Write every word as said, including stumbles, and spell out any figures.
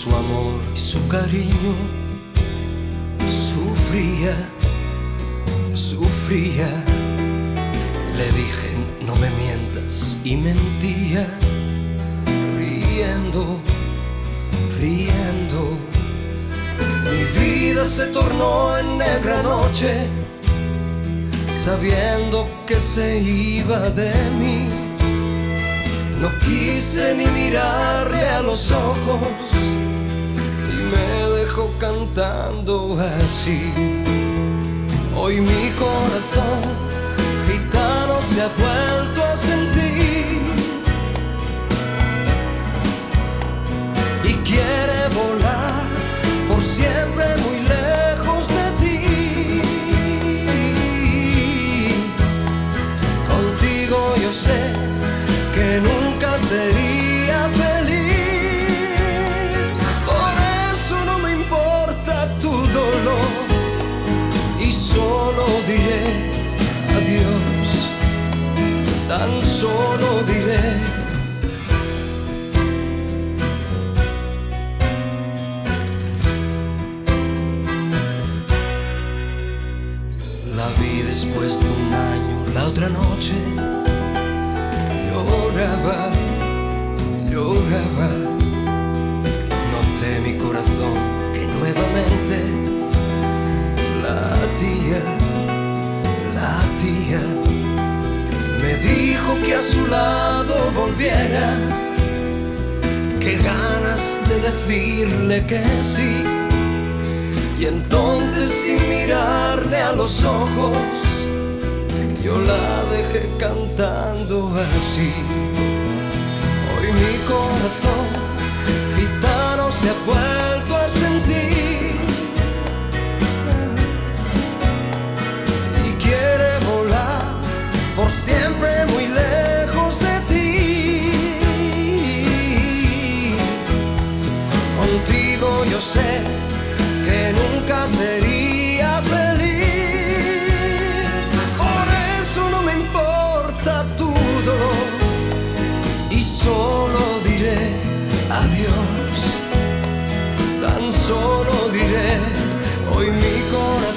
su amor y su cariño. Sufría, sufría. Le dije no me mientas y mentía, riendo, riendo. Mi vida se tornó en negra noche, sabiendo que se iba de mí. No quise ni mirarle a los ojos y me dejó cantando así. Hoy mi corazón gitano se ha vuelto a sentir y quiere volar por siempre muy lejos de ti. Contigo yo sé que nunca sería feliz, por eso no me importa tu dolor y solo diré adiós, tan solo diré. La vi después de un año, la otra noche. Lloraba, lloraba. Noté mi corazón que nuevamente latía, latía. Me dijo que a su lado volviera, que ganas de decirle que sí. Y entonces sin mirarle a los ojos, yo la dejé cantando así. Hoy mi corazón gitano se ha vuelto a sentir y quiere volar por siempre muy lejos de ti. Contigo yo sé que nunca sería feliz, por eso no me importa tu dolor y solo diré adiós, tan solo diré. Hoy mi corazón